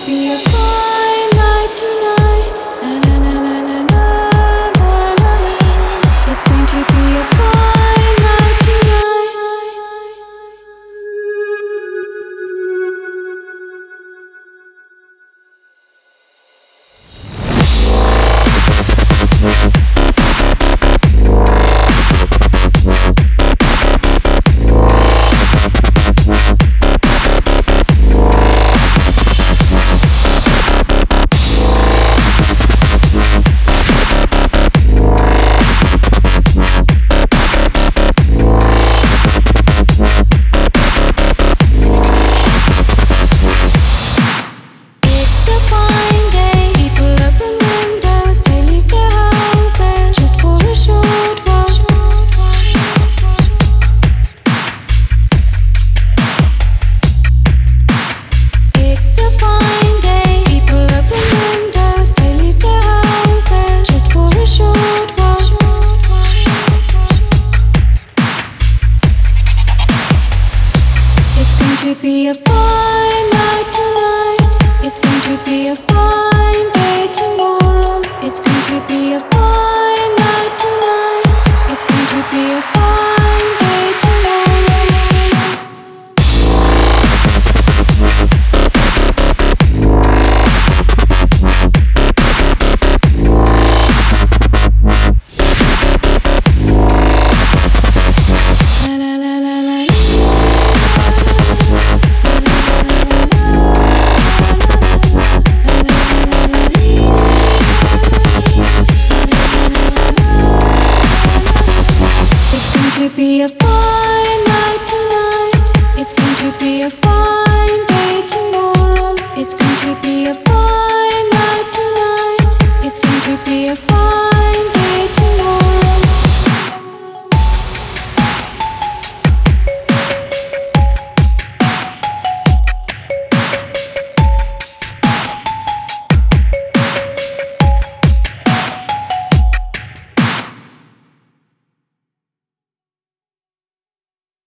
be a fine night tonight. La la la la la la la la la. It's going to be a fine night tonight. To be a fine night tonight. It's going to be a fine day tomorrow. It's going to be a fine night tonight. It's going to be a fine day tomorrow. To be a fine night tonight. It's going to be a fine day tomorrow. It's going to be a fine night tonight. It's going to be a fine